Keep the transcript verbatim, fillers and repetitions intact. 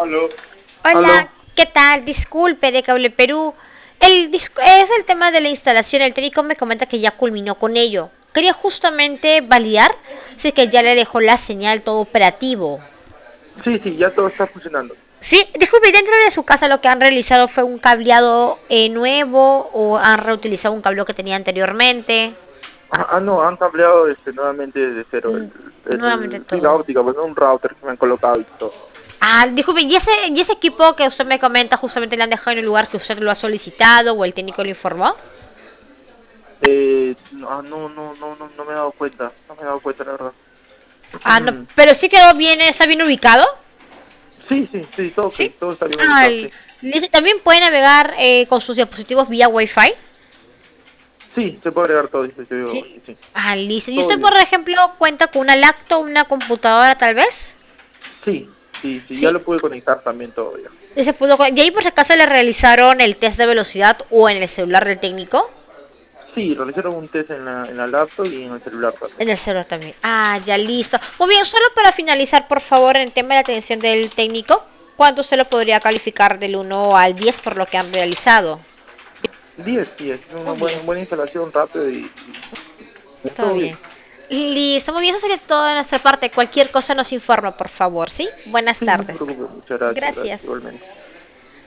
Aló, Hola, aló. ¿qué tal? Disculpe de Cable Perú. El, dis- es el tema de la instalación. El técnico me comenta que ya culminó con ello. Quería justamente validar si es que ya le dejó la señal todo operativo. Sí, sí, ya todo está funcionando. Sí, disculpe, dentro de su casa lo que han realizado fue un cableado eh, nuevo o han reutilizado un cableado que tenía anteriormente. Ah, ah, no, han cambiado este, nuevamente de cero Mm, el, nuevamente el, sí, la todo. óptica, pues no un router que me han colocado y todo. Ah, disculpe, ¿y ese, ¿y ese equipo que usted me comenta justamente le han dejado en el lugar que usted lo ha solicitado o el técnico lo informó? Eh, no, ah, no, no, no, no, no me he dado cuenta, no me he dado cuenta, la verdad. Ah, no, pero sí quedó bien, está bien ubicado. Sí, sí, sí, todo ok, ¿Sí? todo está bien Ah, ubicado, li- sí. listo. También puede navegar eh, con sus dispositivos vía Wi-Fi. Sí, se puede agregar todo dispositivo, Sí. sí, sí, Ah, listo. ¿Y todo usted, por bien. ejemplo, cuenta con una laptop, una computadora tal vez? Sí, sí, sí, ya Sí. lo pude conectar también todo ya. Y, se pudo, y ahí por si acaso le realizaron el test de velocidad o en el celular del técnico. Sí, realizaron un test en la, en la laptop y en el celular también. En el celular también. Ah, ya listo. Muy bien, solo para finalizar, por favor, en el tema de la atención del técnico, ¿cuánto usted lo podría calificar del uno al diez por lo que han realizado? Diez, diez, una Un buena, diez. buena instalación rápido y, y Todo todo bien. bien. Listo, muy bien, eso sería todo de nuestra parte. Cualquier cosa nos informa, por favor, ¿sí? Buenas Sí, no se tardes. preocupe, muchas gracias, gracias, Gracias. igualmente.